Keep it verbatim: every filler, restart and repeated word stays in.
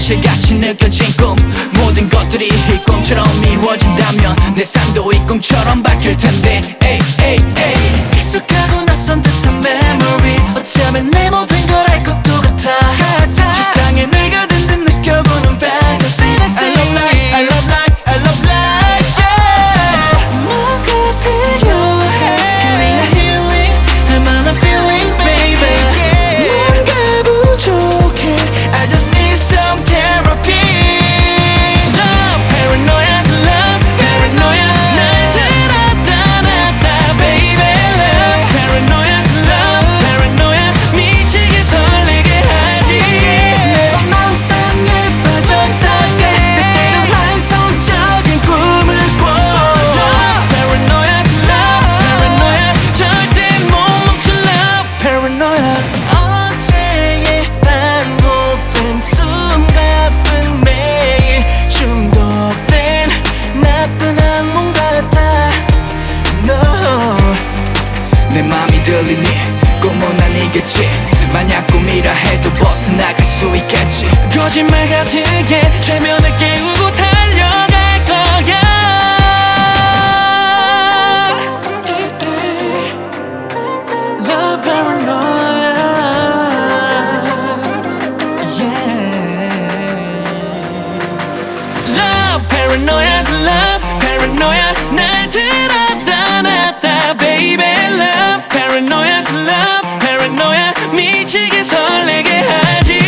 현실같이 느껴진 꿈 모든 것들이 이 꿈처럼 이루어진다면 내 삶도 이 꿈처럼 바뀔 텐데 에이 에이 에이 익숙하고 낯선 듯한 memory 어쩌면 내 모든 걸 알 것도 같아 세상에 내가 든 듯 느껴보는 fantasy I love life, I love life, I love life yeah. 뭔가 필요해 Healing, healing 할 만한 feeling baby 뭔가 부족해 I just need some therapy Love, paranoia to love paranoia 날 들었다 놨다 baby Love, paranoia to love paranoia 미치게 설레게 하지 내 맘속에 빠져 때때로 환상적인 꿈을 꿔 Love, paranoia to love paranoia 절대 못 멈춰 love paranoia 어제의 반복된 숨가쁜 매일 중독된 나쁜 악몽 같아 No 내 맘이 들리니 꿈은 아니겠지 만약 꿈이라 해도 벗어나갈 수 있겠지 거짓말 같으게 최면을 깨우고 달려갈 거야 Love paranoia yeah. Love paranoia to love paranoia 날 들었다 놨다 baby Love paranoia to love paranoia 미치게 설레게 하지